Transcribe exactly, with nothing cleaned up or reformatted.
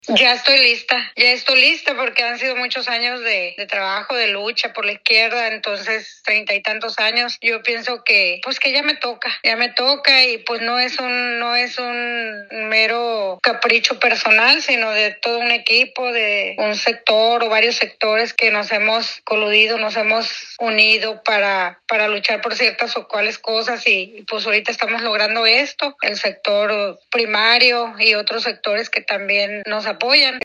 Ya estoy lista, ya estoy lista porque han sido muchos años de, de trabajo, de lucha por la izquierda, entonces treinta y tantos años. Yo pienso que, pues que ya me toca, ya me toca y pues no es un, no es un mero capricho personal, sino de todo un equipo, de un sector o varios sectores que nos hemos coludido, nos hemos unido para, para luchar por ciertas o cuales cosas y, y pues ahorita estamos logrando esto, el sector primario y otros sectores que también nos apoyan.